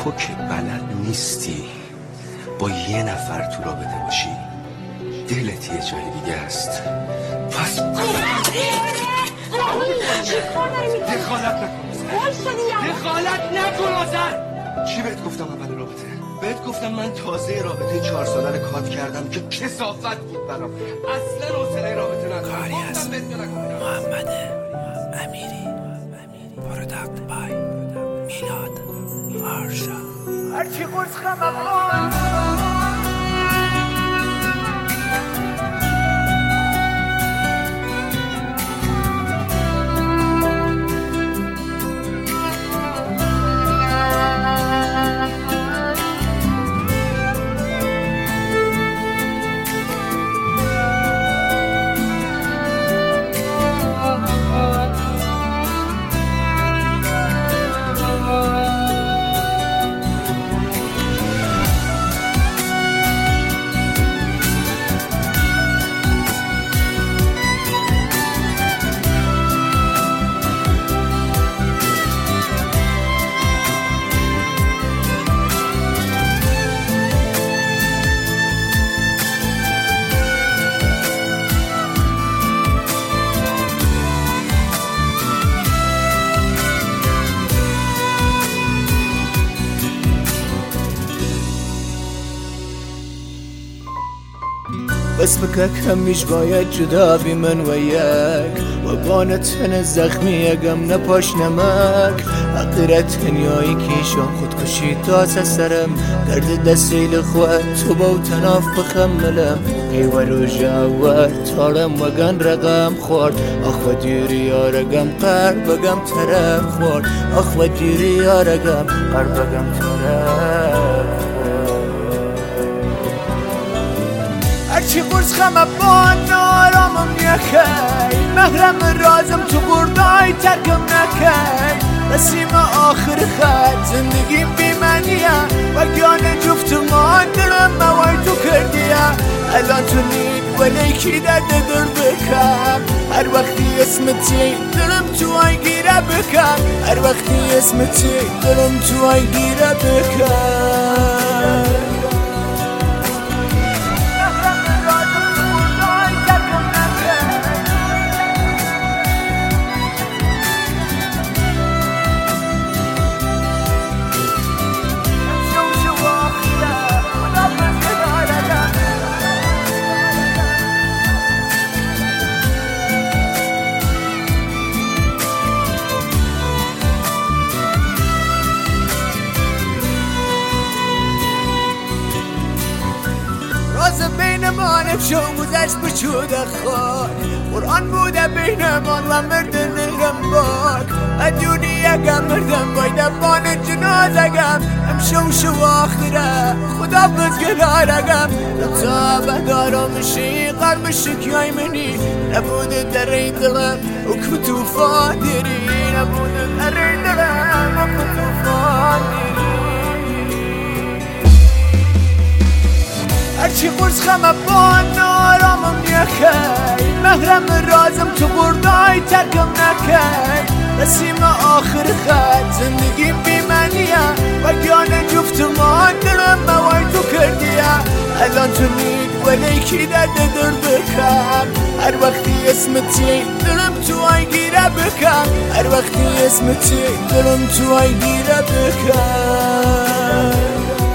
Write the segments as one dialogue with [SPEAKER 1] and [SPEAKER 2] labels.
[SPEAKER 1] تو که بلد نیستی با یه نفر تو رابطه باشی، دلت یه جای دیگه است. پس دخالت نکن آذر. چی بهت گفتم اول رابطه؟ بهت گفتم من تازه رابطه 4 ساله رو کات کردم که کثافت بود برام. اصلا حوصله رابطه ندارم. کاری از محمد امیری پروداکت بای میلاد آرشا. هرچی قرص خمم
[SPEAKER 2] بس بکه کمیش باید جدا بی من و یک و بانتن زخمی یکم نپاش نمک حقیرت هنیایی کیشان خودکشی تازه سرم گرد دستیل خود تو با تناف بخملم ایولو جاور تارم وگن رقم خورد آخ و دیری آرگم قرب بگم طرف خورد آخ و دیری آرگم قرب بگم طرف. هرچی قرص خمه با نارامم یکی محرم رازم تو بردای ترکم نکی رسیم آخر خط زندگیم بی منیه و گیان جفت ما درم موای تو کردیه الان تو نید ولی کی درد در بکم هر وقتی اسمتی درم تو آی گیره بکم هر وقتی اسمتی درم تو آی گیره بکم. بینمان افشو گذشت بچود خواهد قرآن بوده بینمان و مردن غمباک ادیونی یکم مردم باید بان جنازگم امشو شو آخره خدا بزگلارگم تا بدارمشی قرمشی کیای منی نبوده در این دلم و کتوفا دیری نبوده در این دلم و کتوفا دیری. هرچی قرص خمه با نارامم یکی محرم رازم تو بردای ترکم نکی رسیم آخر خط زندگیم بی منیه و گیان جفت ما درم موای تو کردیه الان تو نید ولی کی درد در بکم هر وقتی اسمتی درم تو آی گیره بکم هر وقتی اسمتی درم تو آی گیره بکم.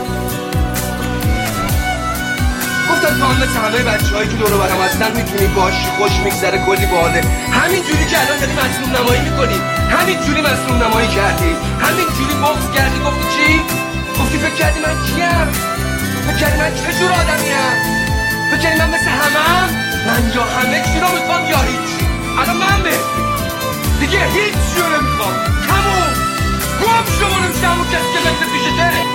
[SPEAKER 1] تو هم مثل همه بچه هایی که دور و برم هستن میتونی باشی خوش میگذره کلی باله همین جوری که الان داری مظلوم نمایی میکنی همین جوری مظلوم نمایی کردی همین جوری بغض کردی گفتی چی؟ گفتی فکر کردی من کیم؟ فکر کردی من چه جور آدمیم؟ فکر کردی من مثل همم؟ من یا همه چی رو میخوام یا هیچی الان من به دیگه هیچ چی رو نمیخوام تموم گم شما نمیشه همون کسی که مثل پیشته